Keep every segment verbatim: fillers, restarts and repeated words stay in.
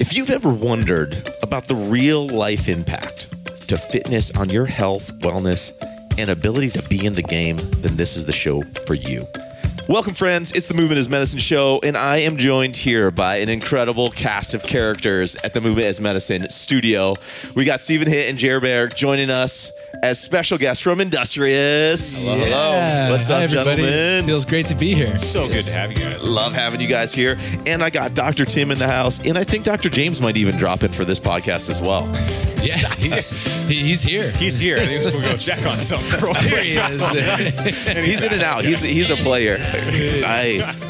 If you've ever wondered about the real life impact to fitness on your health, wellness, and ability to be in the game, then this is the show for you. Welcome, friends. It's the Movement is Medicine show, and I am joined here by an incredible cast of characters at the Movement is Medicine studio. We got Stephen Hitt and Jared Berg joining us as special guests from Industrious. Hello, yeah. hello. What's Hi, up, everybody. gentlemen? Feels great to be here. So good to have you guys. Love having you guys here. And I got Doctor Tim in the house, and I think Doctor James might even drop in for this podcast as well. Yeah, he's, he's here. He's here. I think we'll go check on something. Real quick. There he is. And he's in and out. He's he's a player. Nice.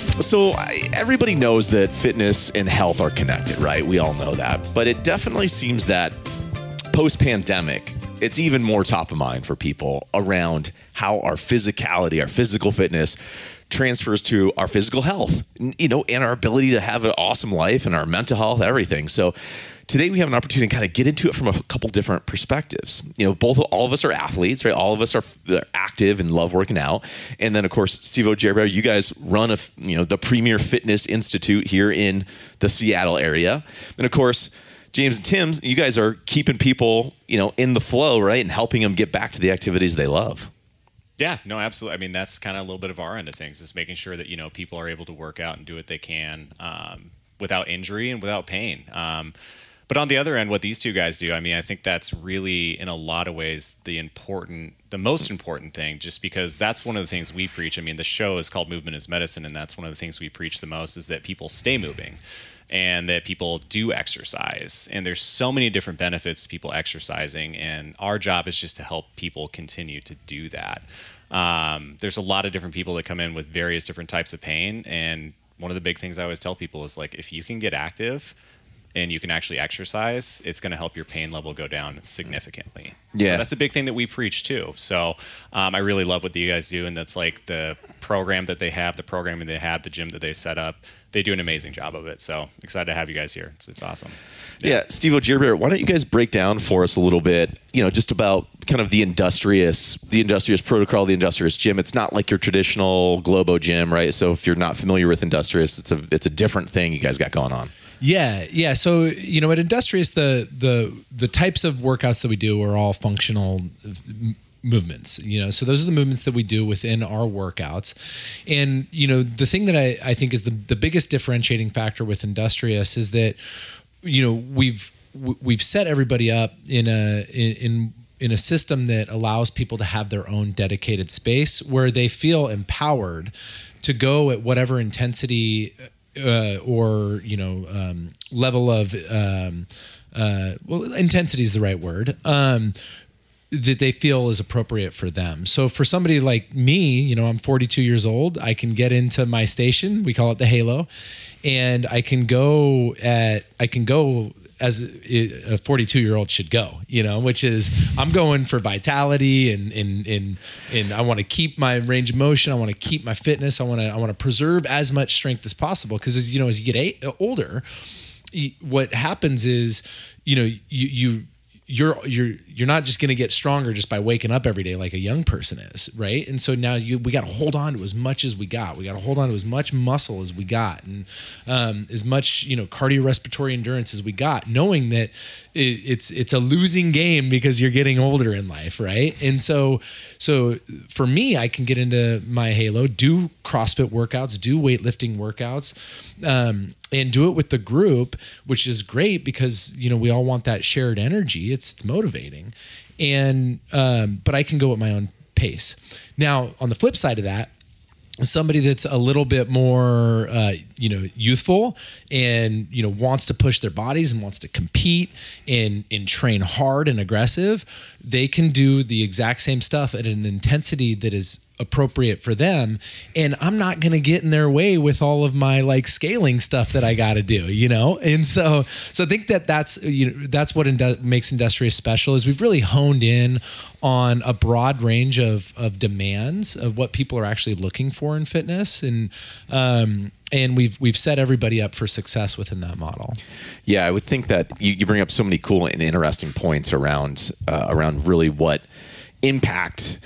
So I, everybody knows that fitness and health are connected, right? We all know that. But it definitely seems that post-pandemic, it's even more top of mind for people around how our physicality, our physical fitness transfers to our physical health, you know, and our ability to have an awesome life and our mental health, everything. So today we have an opportunity to kind of get into it from a couple different perspectives. You know, both all of us are athletes, right? All of us are they're active and love working out. And then, of course, Steve O'Jaber, you guys run a, you know, the Premier Fitness Institute here in the Seattle area. And of course, James and Tim, you guys are keeping people, you know, in the flow, right? And helping them get back to the activities they love. Yeah, no, absolutely. I mean, that's kind of a little bit of our end of things, is making sure that, you know, people are able to work out and do what they can um, without injury and without pain. Um, but on the other end, what these two guys do, I mean, I think that's really, in a lot of ways, the important, the most important thing, just because that's one of the things we preach. I mean, the show is called Movement is Medicine, and that's one of the things we preach the most, is that people stay moving and that people do exercise. And there's so many different benefits to people exercising, and our job is just to help people continue to do that. Um, there's a lot of different people that come in with various different types of pain, and one of the big things I always tell people is, like, if you can get active and you can actually exercise, it's going to help your pain level go down significantly. Yeah. So that's a big thing that we preach too. So um, I really love what you guys do, and that's like the program that they have, the programming they have, the gym that they set up. They do an amazing job of it. So excited to have you guys here. It's, it's awesome. Yeah, yeah, Steve O'Jaber, why don't you guys break down for us a little bit, you know, just about kind of the Industrious, the Industrious protocol, the Industrious gym. It's not like your traditional Globo gym, right? So if you're not familiar with Industrious, it's a it's a different thing you guys got going on. Yeah, yeah. So, you know, at Industrious, the the the types of workouts that we do are all functional m- movements. You know, so those are the movements that we do within our workouts. And, you know, the thing that I, I think is the, the biggest differentiating factor with Industrious is that, you know, we've we've set everybody up in a in in a system that allows people to have their own dedicated space where they feel empowered to go at whatever intensity Uh, or, you know, um, level of, um, uh, well, intensity is the right word, um, that they feel is appropriate for them. So for somebody like me, you know, I'm forty-two years old. I can get into my station. We call it the Halo. And I can go at, I can go as a forty-two-year-old should go, you know, which is I'm going for vitality and and and and I want to keep my range of motion. I want to keep my fitness. I want to I want to preserve as much strength as possible, because as you know, as you get a, older, what happens is, you know, you you you're you're you're not just going to get stronger just by waking up every day like a young person is, right? And so now you we got to hold on to as much as we got. We got to hold on to as much muscle as we got, and um, as much, you know, cardiorespiratory endurance as we got, knowing that it, it's it's a losing game because you're getting older in life, right? And so so for me, I can get into my Halo, do CrossFit workouts, do weightlifting workouts, um, and do it with the group, which is great because, you know, we all want that shared energy. It's it's motivating. And, um, but I can go at my own pace. Now, on the flip side of that, somebody that's a little bit more, uh, you know, youthful and, you know, wants to push their bodies and wants to compete and, and train hard and aggressive, they can do the exact same stuff at an intensity that is appropriate for them. And I'm not going to get in their way with all of my like scaling stuff that I got to do, you know? And so, so I think that that's, you know, that's what indu- makes Industrious special, is we've really honed in on a broad range of, of demands of what people are actually looking for in fitness. And, um, and we've, we've set everybody up for success within that model. Yeah. I would think that you, you bring up so many cool and interesting points around, uh, around really what impact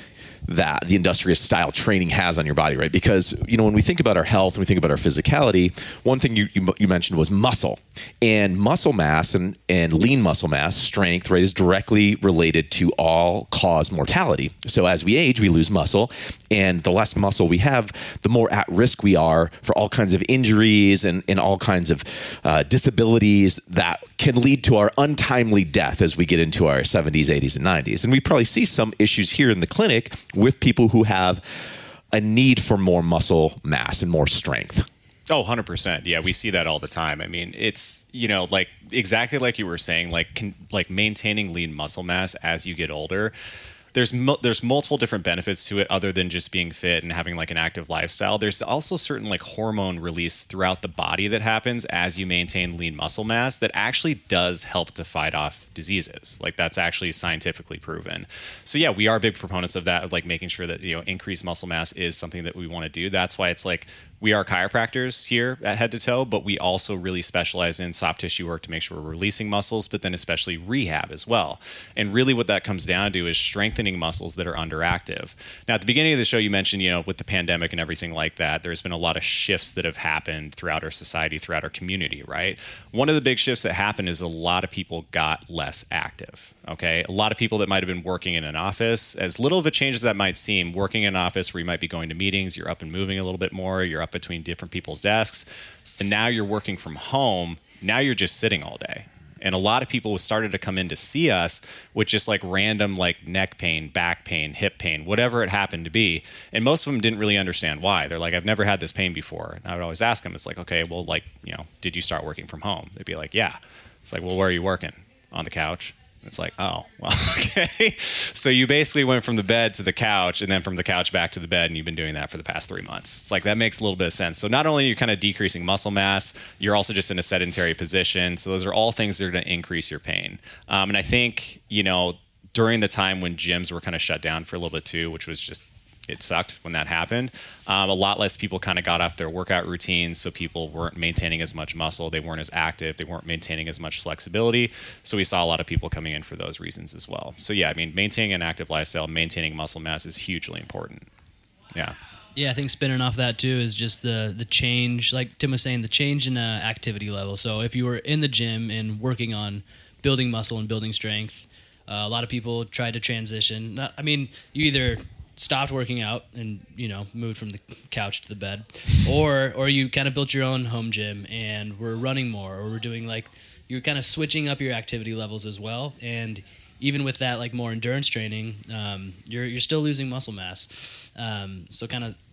that the Industrious style training has on your body, right? Because, you know, when we think about our health and we think about our physicality, one thing you, you, you mentioned was muscle. And muscle mass and, and lean muscle mass, strength, right, is directly related to all-cause mortality. So as we age, we lose muscle. And the less muscle we have, the more at risk we are for all kinds of injuries and, and all kinds of uh, disabilities that can lead to our untimely death as we get into our seventies, eighties, and nineties. And we probably see some issues here in the clinic with people who have a need for more muscle mass and more strength. Oh, one hundred percent. Yeah, we see that all the time. I mean, it's, you know, like exactly like you were saying, like con- like maintaining lean muscle mass as you get older. There's mu- there's multiple different benefits to it other than just being fit and having like an active lifestyle. There's also certain like hormone release throughout the body that happens as you maintain lean muscle mass that actually does help to fight off diseases. Like that's actually scientifically proven. So yeah, we are big proponents of that, of like making sure that, you know, increased muscle mass is something that we want to do. That's why it's like we are chiropractors here at Head to Toe, but we also really specialize in soft tissue work to make sure we're releasing muscles, but then especially rehab as well. And really what that comes down to is strengthening muscles that are underactive. Now, at the beginning of the show, you mentioned, you know, with the pandemic and everything like that, there's been a lot of shifts that have happened throughout our society, throughout our community, right? One of the big shifts that happened is a lot of people got less active, okay? A lot of people that might have been working in an office, as little of a change as that might seem, working in an office where you might be going to meetings, you're up and moving a little bit more, you're up between different people's desks, and now you're working from home. Now you're just sitting all day. And a lot of people started to come in to see us with just like random like neck pain, back pain, hip pain, whatever it happened to be. And most of them didn't really understand why. They're like, I've never had this pain before. And I would always ask them, it's like, okay, well, like, you know, did you start working from home? They'd be like, yeah. It's like, well, where are you working? On the couch. It's like, oh, well, okay. So you basically went from the bed to the couch and then from the couch back to the bed, and you've been doing that for the past three months. It's like, that makes a little bit of sense. So not only are you kind of decreasing muscle mass, you're also just in a sedentary position. So those are all things that are going to increase your pain. Um, and I think, you know, during the time when gyms were kind of shut down for a little bit too, which was just, it sucked when that happened. Um, a lot less people kind of got off their workout routines, so people weren't maintaining as much muscle. They weren't as active. They weren't maintaining as much flexibility. So we saw a lot of people coming in for those reasons as well. So yeah, I mean, maintaining an active lifestyle, maintaining muscle mass is hugely important. Yeah. Yeah, I think spinning off that too is just the the change, like Tim was saying, the change in uh, activity level. So if you were in the gym and working on building muscle and building strength, uh, a lot of people tried to transition. Not, I mean, you either stopped working out and, you know, moved from the couch to the bed, or or you kind of built your own home gym and we're running more, or we're doing like, you're kind of switching up your activity levels as well. And even with that, like more endurance training, um, you're you're still losing muscle mass. Um, so kind of,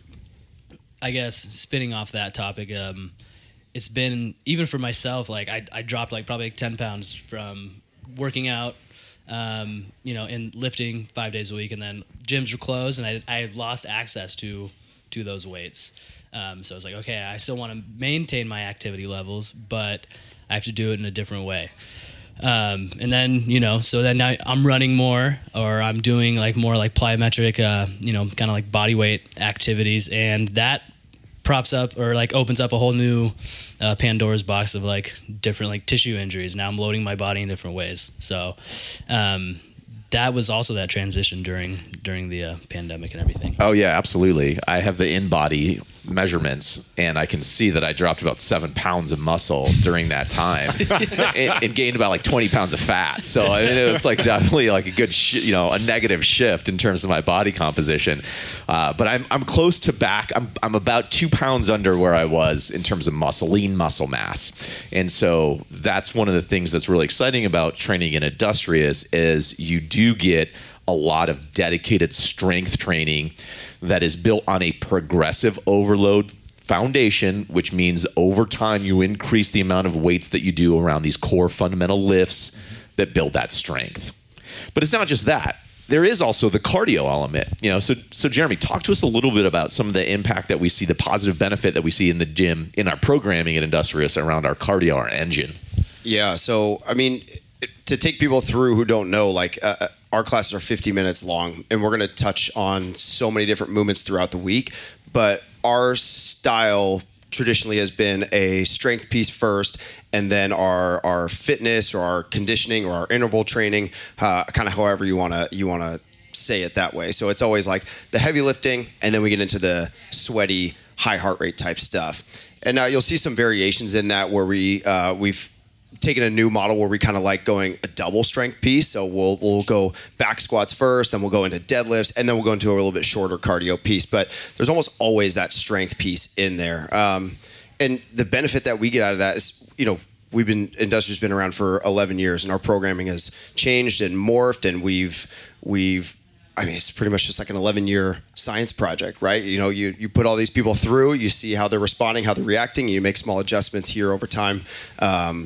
I guess, spinning off that topic, um, it's been, even for myself, like I, I dropped like probably like ten pounds from working out, Um, you know, and lifting five days a week, and then gyms were closed, and I I lost access to to those weights. Um, so I was like, okay, I still want to maintain my activity levels, but I have to do it in a different way. Um, and then, you know, so then now I'm running more, or I'm doing like more like plyometric, uh, you know, kind of like body weight activities, and that props up or like opens up a whole new uh, Pandora's box of like different like tissue injuries. Now I'm loading my body in different ways. So um, that was also that transition during during the uh, pandemic and everything. Oh yeah, absolutely. I have the in-body measurements, and I can see that I dropped about seven pounds of muscle during that time, and, and gained about like twenty pounds of fat. So I mean, it was like definitely like a good, sh- you know, a negative shift in terms of my body composition. Uh, but I'm I'm close to back. I'm I'm about two pounds under where I was in terms of muscle, lean muscle mass, and so that's one of the things that's really exciting about training in Industrious is you do get a lot of dedicated strength training that is built on a progressive overload foundation, which means over time you increase the amount of weights that you do around these core fundamental lifts that build that strength. But it's not just that. There is also the cardio element. You know, so so Jeremy, talk to us a little bit about some of the impact that we see, the positive benefit that we see in the gym, in our programming at Industrious around our cardio, our engine. Yeah, so I mean, to take people through who don't know, like uh, our classes are fifty minutes long, and we're going to touch on so many different movements throughout the week. But our style traditionally has been a strength piece first, and then our our fitness or our conditioning or our interval training, uh, kind of however you want to you want to say it that way. So it's always like the heavy lifting, and then we get into the sweaty, high heart rate type stuff. And now you'll see some variations in that where we uh, we've taken a new model where we kind of like going a double strength piece. So we'll we'll go back squats first, then we'll go into deadlifts, and then we'll go into a little bit shorter cardio piece. But there's almost always that strength piece in there. Um, and the benefit that we get out of that is, you know, we've been Industria's been around for eleven years, and our programming has changed and morphed, and we've we've I mean, it's pretty much just like an eleven year science project, right? You know, you, you put all these people through, you see how they're responding, how they're reacting, you make small adjustments here over time. Um,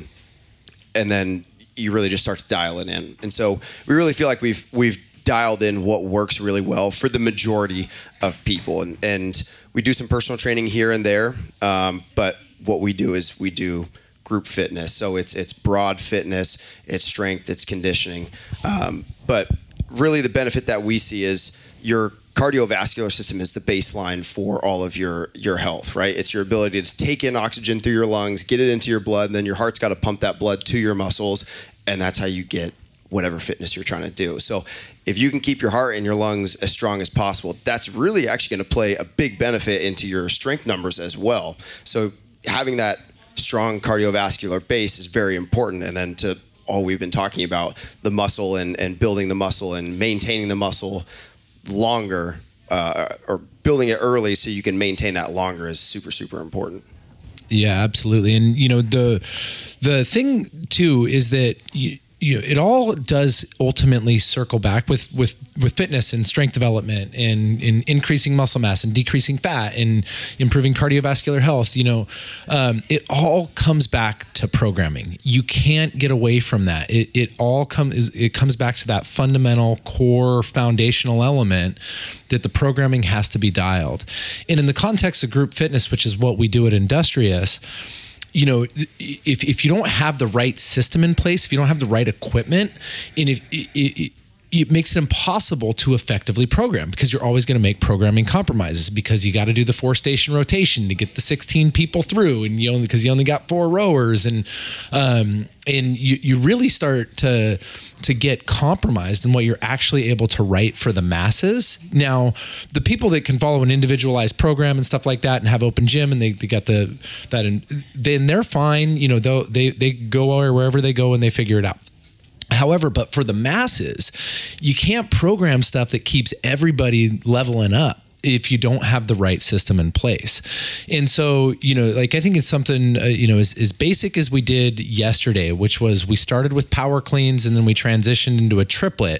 and then you really just start to dial it in. And so we really feel like we've, we've dialed in what works really well for the majority of people. And, and we do some personal training here and there. Um, but what we do is we do group fitness. So it's, it's broad fitness, it's strength, it's conditioning. Um, but really the benefit that we see is your cardiovascular system is the baseline for all of your, your health, right? It's your ability to take in oxygen through your lungs, get it into your blood, and then your heart's got to pump that blood to your muscles, and that's how you get whatever fitness you're trying to do. So if you can keep your heart and your lungs as strong as possible, that's really actually going to play a big benefit into your strength numbers as well. So having that strong cardiovascular base is very important, and then to all we've been talking about, the muscle and, and building the muscle and maintaining the muscle longer, uh, or building it early so you can maintain that longer is super, super important. Yeah, absolutely. And, you know, the the thing, too, is that you, you know, it all does ultimately circle back with, with, with fitness and strength development and, and increasing muscle mass and decreasing fat and improving cardiovascular health. You know, um, it all comes back to programming. You can't get away from that. It, it all comes, it comes back to that fundamental core foundational element that the programming has to be dialed. And in the context of group fitness, which is what we do at Industrious, you know, if if you don't have the right system in place, if you don't have the right equipment, and if it, it, it makes it impossible to effectively program, because you're always going to make programming compromises, because you got to do the four station rotation to get the sixteen people through, and you only because you only got four rowers, and um, and you you really start to to get compromised in what you're actually able to write for the masses. Now, the people that can follow an individualized program and stuff like that and have open gym, and they, they got the that, in, then they're fine. You know, they they go wherever they go and they figure it out. However, but for the masses, you can't program stuff that keeps everybody leveling up if you don't have the right system in place. And so, you know, like, I think it's something, uh, you know, as, as basic as we did yesterday, which was we started with power cleans, and then we transitioned into a triplet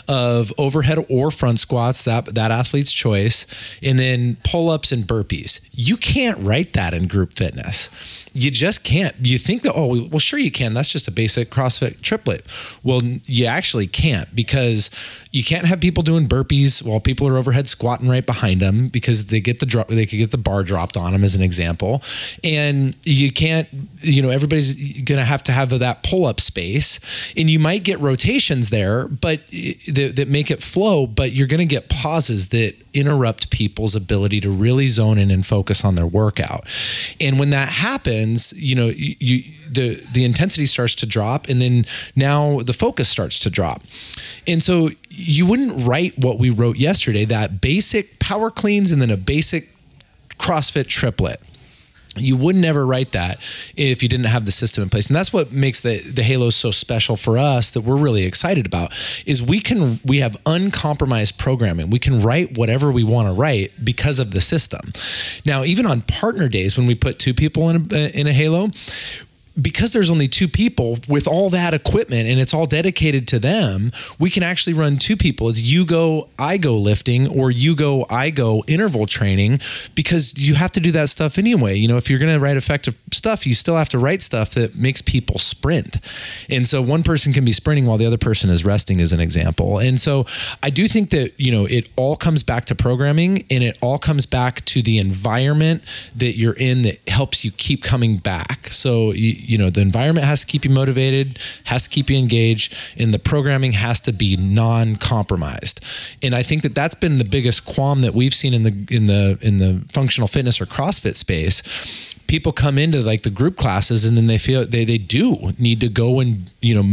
of overhead or front squats, that, that athlete's choice, and then pull-ups and burpees. You can't write that in group fitness. You just can't. You think that, oh, well, sure you can. That's just a basic CrossFit triplet. Well, you actually can't, because you can't have people doing burpees while people are overhead squatting right behind them, because they get the drop, they could get the bar dropped on them, as an example. And you can't, you know, everybody's going to have to have that pull-up space, and you might get rotations there, but that, that make it flow, but you're going to get pauses that interrupt people's ability to really zone in and focus on their workout. And when that happens, you know, you, you the the intensity starts to drop, and then now the focus starts to drop. And so you wouldn't write what we wrote yesterday, that basic power cleans and then a basic CrossFit triplet. You would never write that if you didn't have the system in place. And that's what makes the, the Halos so special for us, that we're really excited about, is we can, we have uncompromised programming. We can write whatever we want to write because of the system. Now, even on partner days, when we put two people in a, in a Halo, because there's only two people with all that equipment and it's all dedicated to them, we can actually run two people. It's you go, I go lifting, or you go, I go interval training, because you have to do that stuff anyway. You know, if you're going to write effective stuff, you still have to write stuff that makes people sprint. And so one person can be sprinting while the other person is resting, as an example. And so I do think that, you know, it all comes back to programming, and it all comes back to the environment that you're in that helps you keep coming back. So you, you know, the environment has to keep you motivated, has to keep you engaged, and the programming has to be non-compromised. And I think that that's been the biggest qualm that we've seen in the in the in the functional fitness or CrossFit space. People come into like the group classes, and then they feel they they do need to go and, you know,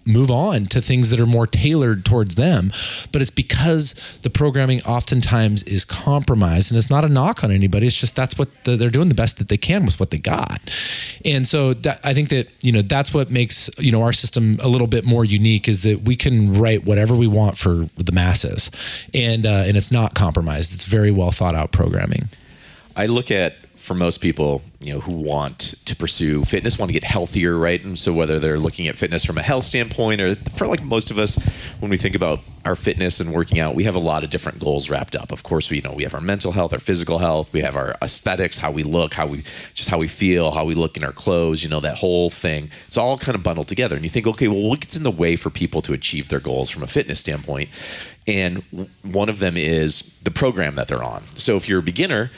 move on to things that are more tailored towards them. But it's because the programming oftentimes is compromised, and it's not a knock on anybody. It's just that's what the, they're doing the best that they can with what they got. And so that, I think that, you know, that's what makes, you know, our system a little bit more unique, is that we can write whatever we want for the masses, and uh, and it's not compromised. It's very well thought out programming. I look at, for most people, you know, who want to pursue fitness, want to get healthier, right? And so whether they're looking at fitness from a health standpoint, or for like most of us, when we think about our fitness and working out, we have a lot of different goals wrapped up. Of course, we you know we have our mental health, our physical health, we have our aesthetics, how we look, how we just how we feel, how we look in our clothes, you know, that whole thing. It's all kind of bundled together. And you think, okay, well, what gets in the way for people to achieve their goals from a fitness standpoint? And one of them is the program that they're on. So if you're a beginner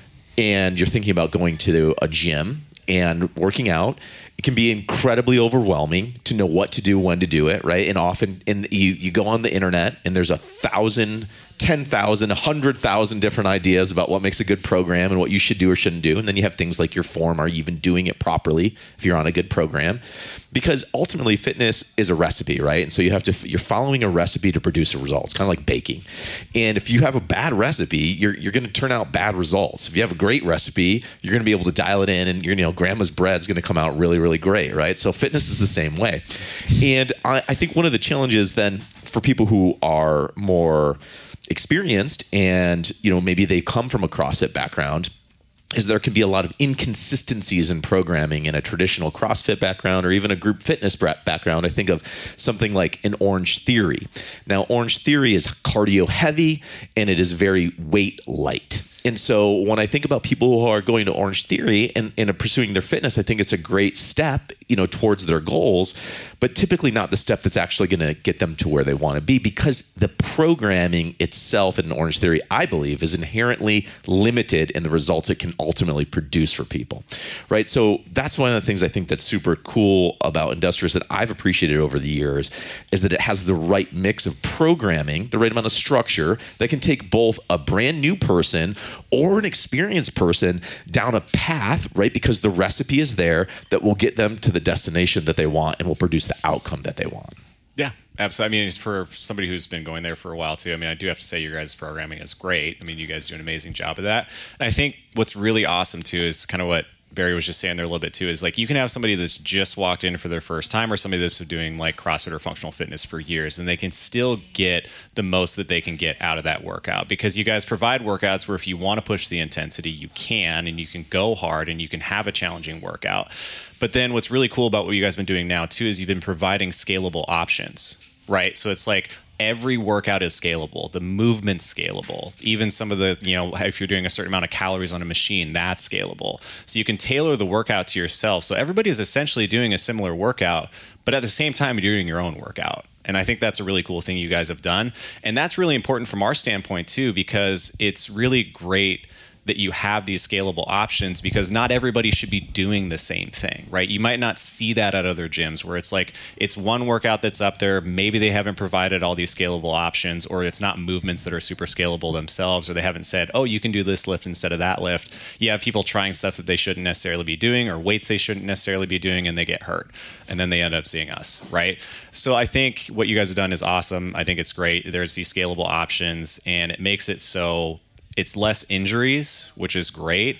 and you're thinking about going to a gym and working out, it can be incredibly overwhelming to know what to do, when to do it, right? And often in you, you go on the internet and there's a thousand, ten thousand, a hundred thousand different ideas about what makes a good program and what you should do or shouldn't do. And then you have things like your form. Are you even doing it properly if you're on a good program? Because ultimately fitness is a recipe, right? And so you have to, you're following a recipe to produce a result. It's kind of like baking. And if you have a bad recipe, you're you're going to turn out bad results. If you have a great recipe, you're going to be able to dial it in, and you're, you know, grandma's bread's going to come out really, really great, right? So fitness is the same way. And I, I think one of the challenges then for people who are more experienced, and you know, maybe they come from a CrossFit background, is there can be a lot of inconsistencies in programming in a traditional CrossFit background or even a group fitness background. I think of something like an Orange Theory. Now, Orange Theory is cardio heavy and it is very weight light. And so when I think about people who are going to Orange Theory and, and are pursuing their fitness, I think it's a great step, you know, towards their goals, but typically not the step that's actually going to get them to where they want to be, because the programming itself in Orange Theory, I believe, is inherently limited in the results it can ultimately produce for people, right? So that's one of the things I think that's super cool about Industrious that I've appreciated over the years, is that it has the right mix of programming, the right amount of structure that can take both a brand new person or an experienced person down a path, right? Because the recipe is there that will get them to the destination that they want and will produce the outcome that they want. Yeah, absolutely. I mean, for somebody who's been going there for a while too, I mean, I do have to say your guys' programming is great. I mean, you guys do an amazing job of that. And I think what's really awesome too is kind of what Barry was just saying there a little bit too, is like you can have somebody that's just walked in for their first time, or somebody that's been doing like CrossFit or functional fitness for years, and they can still get the most that they can get out of that workout, because you guys provide workouts where if you want to push the intensity, you can, and you can go hard and you can have a challenging workout. But then what's really cool about what you guys have been doing now too is you've been providing scalable options, right? So it's like every workout is scalable. The movement's scalable. Even some of the, you know, if you're doing a certain amount of calories on a machine, that's scalable. So you can tailor the workout to yourself. So everybody's essentially doing a similar workout, but at the same time, you're doing your own workout. And I think that's a really cool thing you guys have done. And that's really important from our standpoint too, because it's really great that you have these scalable options, because not everybody should be doing the same thing, right? You might not see that at other gyms where it's like, it's one workout that's up there. Maybe they haven't provided all these scalable options, or it's not movements that are super scalable themselves, or they haven't said, oh, you can do this lift instead of that lift. You have people trying stuff that they shouldn't necessarily be doing, or weights they shouldn't necessarily be doing, and they get hurt. And then they end up seeing us, right? So I think what you guys have done is awesome. I think it's great. There's these scalable options, and it makes it so it's less injuries, which is great.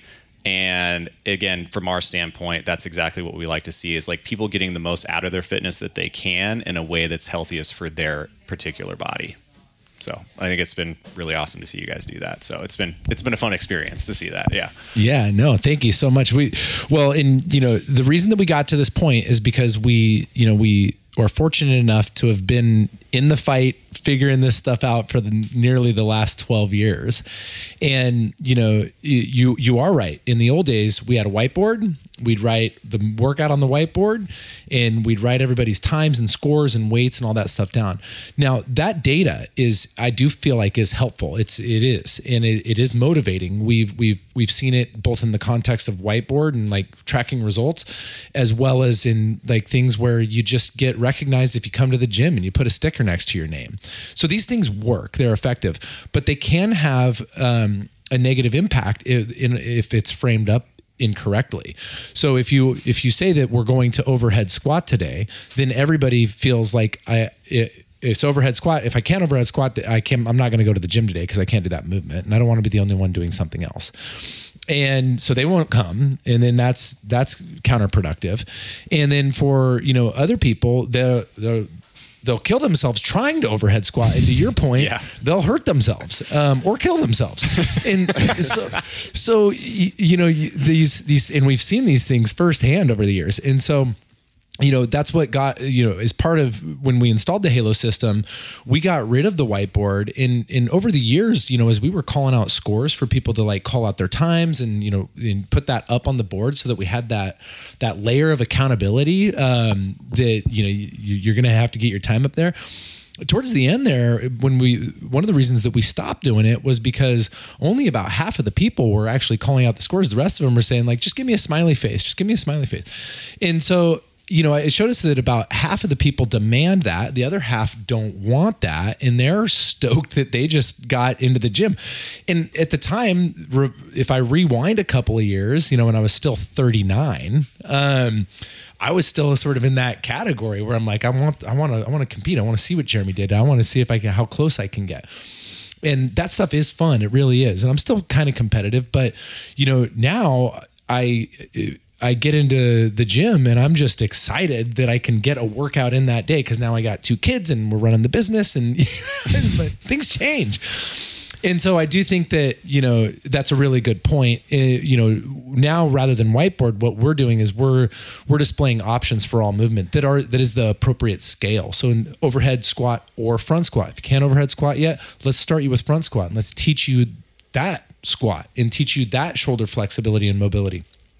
And again, from our standpoint, that's exactly what we like to see, is like people getting the most out of their fitness that they can in a way that's healthiest for their particular body. So I think it's been really awesome to see you guys do that. So it's been it's been a fun experience to see that. Yeah. Yeah. No, thank you so much. We well, and you know, the reason that we got to this point is because we, you know, we are fortunate enough to have been in the fight, figuring this stuff out for the nearly the last twelve years. And, you know, you, you are right. In the old days, we had a whiteboard. We'd write the workout on the whiteboard, and we'd write everybody's times and scores and weights and all that stuff down. Now that data is, I do feel like is helpful. It's, it is, and it, it is motivating. We've, we've, we've seen it both in the context of whiteboard and like tracking results, as well as in like things where you just get recognized if you come to the gym and you put a sticker next to your name. So these things work, they're effective, but they can have um, a negative impact if, in, if it's framed up incorrectly. So if you if you say that we're going to overhead squat today, then everybody feels like I it, it's overhead squat. If I can't overhead squat, I can't. I'm not going to go to the gym today because I can't do that movement, and I don't want to be the only one doing something else. And so they won't come, and then that's that's counterproductive. And then for you know other people, they'll they'll, they'll kill themselves trying to overhead squat. And to your point, Yeah. they'll hurt themselves um, or kill themselves. And so, so you, you know these these, and we've seen these things firsthand over the years. And so, you know, that's what got, you know, as part of when we installed the Halo system, we got rid of the whiteboard. And, and over the years, you know, as we were calling out scores for people to like call out their times and, you know, and put that up on the board so that we had that, that layer of accountability um, that, you know, you, you're going to have to get your time up there. Towards the end there, when we, one of the reasons that we stopped doing it was because only about half of the people were actually calling out the scores. The rest of them were saying like, just give me a smiley face, just give me a smiley face. And so, you know, it showed us that about half of the people demand that, the other half don't want that, and they're stoked that they just got into the gym. And at the time, if I rewind a couple of years, you know, when I was still thirty-nine, um, I was still sort of in that category where I'm like, I want, I want to, I want to compete. I want to see what Jeremy did. I want to see if I can, how close I can get. And that stuff is fun. It really is. And I'm still kind of competitive, but you know, now I. I get into the gym and I'm just excited that I can get a workout in that day because now I got two kids and we're running the business and but things change. And so I do think that, you know, that's a really good point. Uh, you know, now rather than whiteboard, what we're doing is we're we're displaying options for all movement that are that is the appropriate scale. So in overhead squat or front squat. If you can't overhead squat yet, let's start you with front squat and let's teach you that squat and teach you that shoulder flexibility and mobility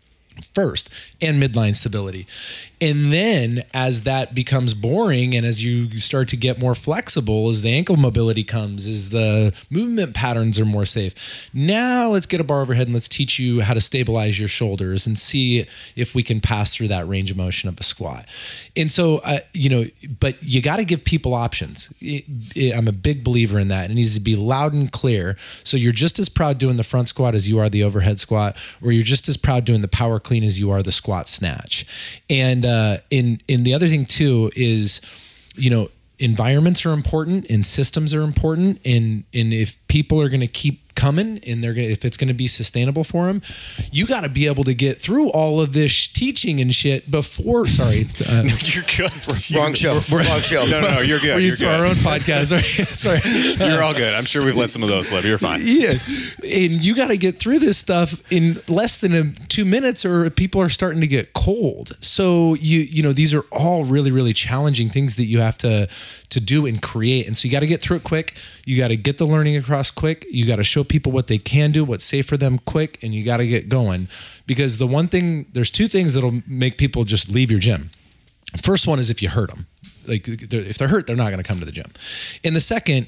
first and midline stability. And then as that becomes boring and as you start to get more flexible, as the ankle mobility comes, as the movement patterns are more safe, now let's get a bar overhead and let's teach you how to stabilize your shoulders and see if we can pass through that range of motion of a squat. And so, uh, you know, but you got to give people options. It, it, I'm a big believer in that. It needs to be loud and clear. So you're just as proud doing the front squat as you are the overhead squat, or you're just as proud doing the power clean as you are the squat snatch. And uh, in in the other thing too is, you know, environments are important and systems are important, and and if people are going to keep coming and they're gonna, if it's going to be sustainable for them, you got to be able to get through all of this sh- teaching and shit before. Sorry, uh, No, you're good. Wrong show. Wrong show. No, no, no, you're good. We're used You're to our good. own podcast. Sorry, sorry. You're all good. I'm sure we've let some of those slip. You're fine. Yeah, and you got to get through this stuff in less than a, two minutes, or people are starting to get cold. So you you know these are all really really challenging things that you have to to do and create, and so you got to get through it quick. You got to get the learning across quick. You got to show people what they can do, what's safe for them quick, and you got to get going. Because the one thing, there's two things that'll make people just leave your gym. First one is if you hurt them. Like if they're hurt, they're not going to come to the gym. And the second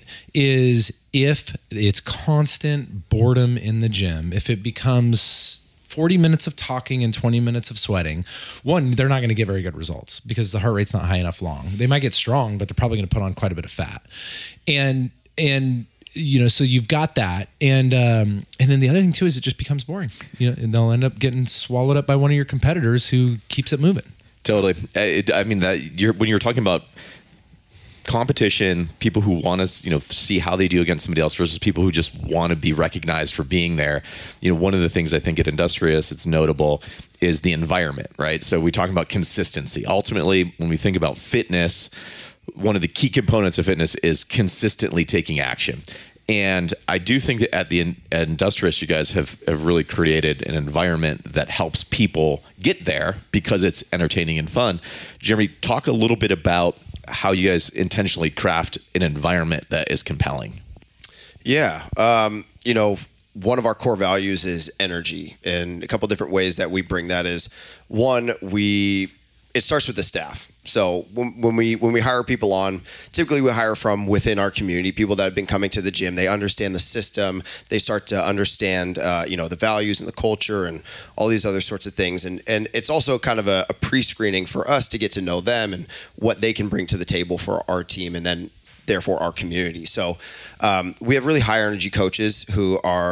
is if it's constant boredom in the gym, if it becomes forty minutes of talking and twenty minutes of sweating, one, they're not going to get very good results because the heart rate's not high enough long. They might get strong, but they're probably going to put on quite a bit of fat. And, and, you know, so you've got that. And, um, and then the other thing too, is it just becomes boring, you know, and they'll end up getting swallowed up by one of your competitors who keeps it moving. Totally. I, I mean, that you're when you're talking about competition, people who want to, you know, see how they do against somebody else versus people who just want to be recognized for being there. You know, one of the things I think at Industrious, it's notable is the environment, right? So we talk about consistency. Ultimately, when we think about fitness, one of the key components of fitness is consistently taking action. And I do think that at the at Industrious, you guys have, have really created an environment that helps people get there because it's entertaining and fun. Jeremy, talk a little bit about how you guys intentionally craft an environment that is compelling. Yeah. Um, you know, one of our core values is energy, and a couple different ways that we bring that is, one, we it starts with the staff. So when, when we when we hire people on, typically we hire from within our community, people that have been coming to the gym. They understand the system. They start to understand, uh, you know, the values and the culture and all these other sorts of things. And and it's also kind of a, a pre-screening for us to get to know them and what they can bring to the table for our team, and then therefore our community. So um, we have really high energy coaches who are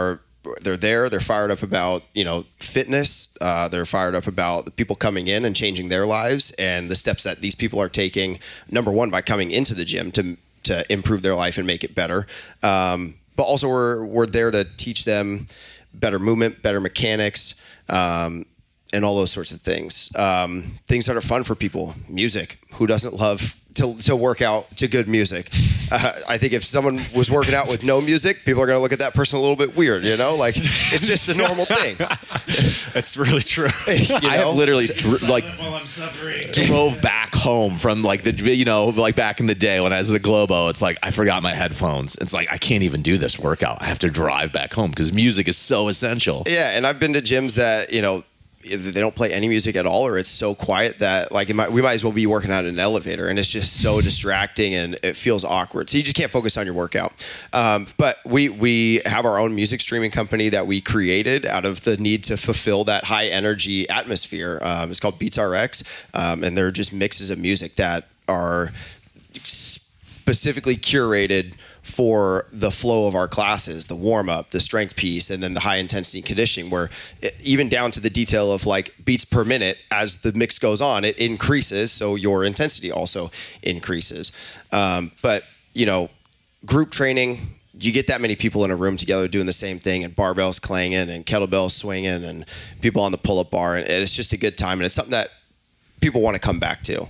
they're there. They're fired up about, you know, fitness. Uh, they're fired up about the people coming in and changing their lives and the steps that these people are taking. Number one, by coming into the gym to to improve their life and make it better. Um, but also, we're we're there to teach them better movement, better mechanics, um, and all those sorts of things. Um, things that are fun for people. Music. Who doesn't love to to work out to good music? Uh, I think if someone was working out with no music, people are going to look at that person a little bit weird, you know? Like, it's just a normal thing. That's really true. You know? I have literally dr- like While I'm suffering. drove back home from like the you know like back in the day when I was at a Globo. It's like I forgot my headphones. It's like I can't even do this workout. I have to drive back home because music is so essential. Yeah, and I've been to gyms that, you know, either they don't play any music at all or it's so quiet that like it might, we might as well be working out in an elevator and it's just so distracting and it feels awkward. So you just can't focus on your workout. Um, but we we have our own music streaming company that we created out of the need to fulfill that high energy atmosphere. Um, it's called Beats R X, um, and they're just mixes of music that are specifically curated for the flow of our classes, the warm up, the strength piece, and then the high intensity conditioning, where it, even down to the detail of like beats per minute, as the mix goes on, it increases. So your intensity also increases. Um, but, you know, group training, you get that many people in a room together doing the same thing and barbells clanging and kettlebells swinging and people on the pull up bar. And it's just a good time. And it's something that people want to come back to.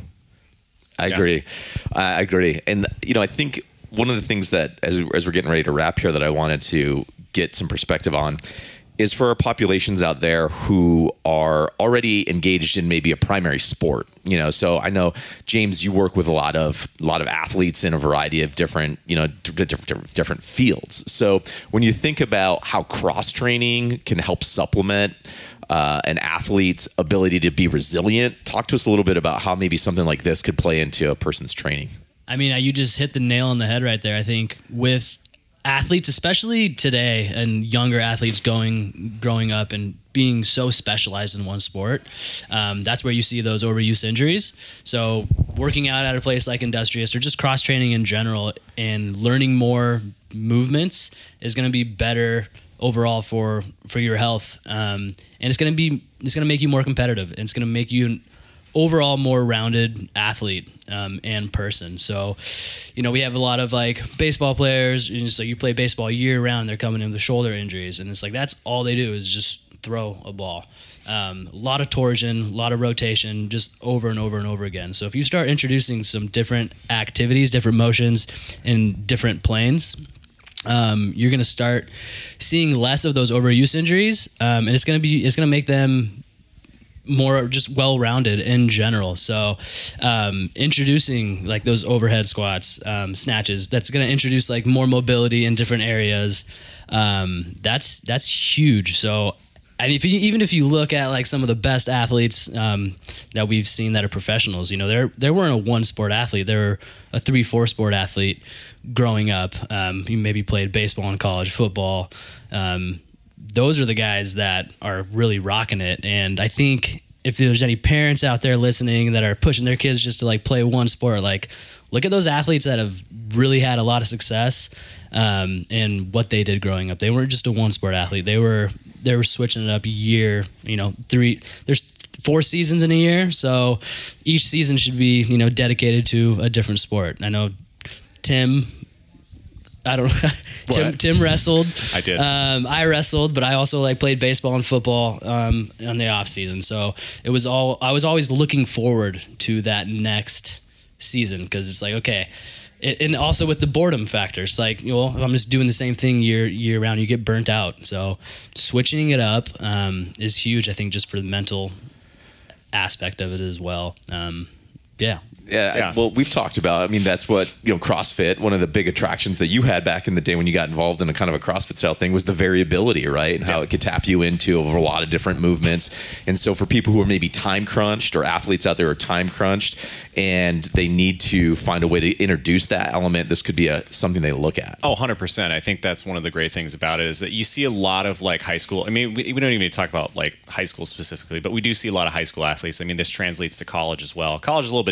I Yeah. agree. I agree. And, you know, I think one of the things that, as, as we're getting ready to wrap here, that I wanted to get some perspective on is for our populations out there who are already engaged in maybe a primary sport. You know, so I know, James, you work with a lot of a lot of athletes in a variety of different, you know, different, different, different fields. So when you think about how cross training can help supplement Uh, an athlete's ability to be resilient, talk to us a little bit about how maybe something like this could play into a person's training. I mean, you just hit the nail on the head right there. I think with athletes, especially today, and younger athletes going, growing up and being so specialized in one sport, um, that's where you see those overuse injuries. So working out at a place like Industrious or just cross training in general and learning more movements is going to be better overall for for your health, um, and it's going to be it's going to make you more competitive, and it's going to make you an overall more rounded athlete um, and person. So, you know, we have a lot of like baseball players, and so you play baseball year round, they're coming in with shoulder injuries, and it's like that's all they do is just throw a ball. Um, a lot of torsion, a lot of rotation, just over and over and over again. So if you start introducing some different activities, different motions, in different planes, Um, you're going to start seeing less of those overuse injuries, um, and it's going to be it's going to make them more just well-rounded in general. So, um, introducing like those overhead squats, um, snatches, that's going to introduce like more mobility in different areas. Um, that's that's huge. So, and if you, even if you look at like some of the best athletes um, that we've seen that are professionals, you know, they're they weren't a one sport athlete. They were a three, four sport athlete growing up. Um, you maybe played baseball in college, football. Um, those are the guys that are really rocking it. And I think if there's any parents out there listening that are pushing their kids just to like play one sport, like look at those athletes that have really had a lot of success um, in what they did growing up. They weren't just a one sport athlete. They were they were switching it up year, you know, three, there's four seasons in a year. So each season should be, you know, dedicated to a different sport. I know Tim, I don't know. Tim, Tim wrestled. I did. Um, I wrestled, but I also like played baseball and football um, on the off season. So it was all, I was always looking forward to that next season. Cause it's like, okay. It, and also with the boredom factor, it's like, you know, if I'm just doing the same thing year, year round, you get burnt out. So switching it up um, is huge. I think just for the mental aspect of it as well. Um, yeah. Yeah, Yeah. I, well, we've talked about, I mean, that's what, you know, CrossFit, one of the big attractions that you had back in the day when you got involved in a kind of a CrossFit style thing was the variability, right? And how it could tap you into a lot of different movements. And so for people who are maybe time crunched, or athletes out there who are time crunched and they need to find a way to introduce that element, this could be a something they look at. Oh, one hundred percent. I think that's one of the great things about it is that you see a lot of like high school. I mean, we, we don't even need to talk about like high school specifically, but we do see a lot of high school athletes. I mean, this translates to college as well. College is a little bit different because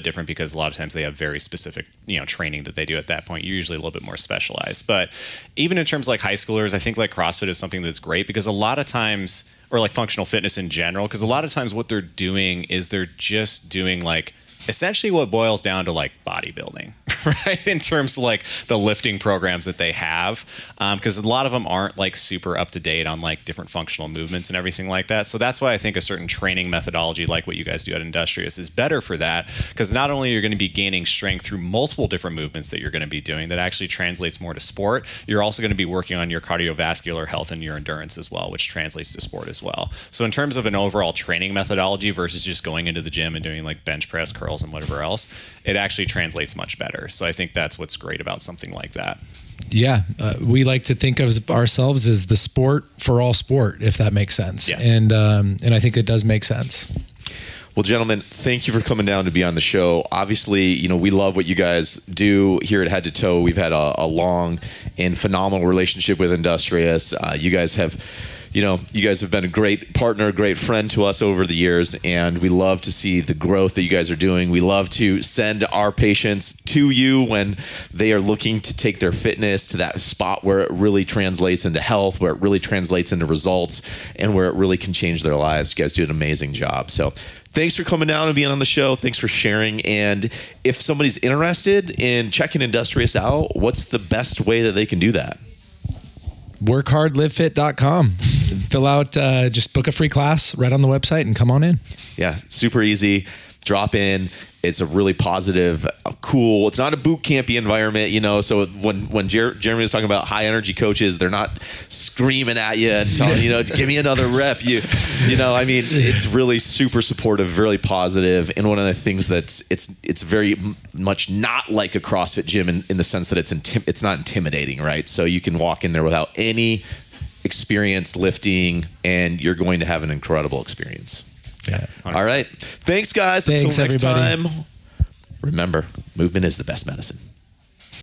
because a lot of times they have very specific, you know, training that they do at that point. You're usually a little bit more specialized. But even in terms of like high schoolers, I think like CrossFit is something that's great because a lot of times, or like functional fitness in general, because a lot of times what they're doing is they're just doing like essentially what boils down to like bodybuilding, right? In terms of like the lifting programs that they have, because um, a lot of them aren't like super up to date on like different functional movements and everything like that. So that's why I think a certain training methodology like what you guys do at Industrious is better for that, because not only you're going to be gaining strength through multiple different movements that you're going to be doing that actually translates more to sport, you're also going to be working on your cardiovascular health and your endurance as well, which translates to sport as well. So in terms of an overall training methodology versus just going into the gym and doing like bench press, curls, and whatever else, it actually translates much better. So I think that's what's great about something like that. Yeah, uh, we like to think of ourselves as the sport for all sport, if that makes sense. Yes. And um, and I think it does make sense. Well, gentlemen, thank you for coming down to be on the show. Obviously, you know, we love what you guys do here at Head to Toe. We've had a, a long and phenomenal relationship with Industrious. Uh, you guys have, you know, you guys have been a great partner, a great friend to us over the years, and we love to see the growth that you guys are doing. We love to send our patients to you when they are looking to take their fitness to that spot where it really translates into health, where it really translates into results, and where it really can change their lives. You guys do an amazing job. So thanks for coming down and being on the show. Thanks for sharing. And if somebody's interested in checking Industrious out, what's the best way that they can do that? work hard live fit dot com. Fill out, uh, just book a free class right on the website and come on in. Yeah, super easy. Drop in. It's a really positive, cool. It's not a boot campy environment, you know. So when when Jer- Jeremy was talking about high energy coaches, they're not screaming at you and telling you know, give me another rep. You, you know, I mean, it's really super supportive, really positive, and one of the things that's it's it's very much not like a CrossFit gym in, in the sense that it's intim- it's not intimidating, right? So you can walk in there without any experience lifting, and you're going to have an incredible experience. Yeah. All right. Thanks, guys. Thanks, Until next everybody. time, remember, movement is the best medicine.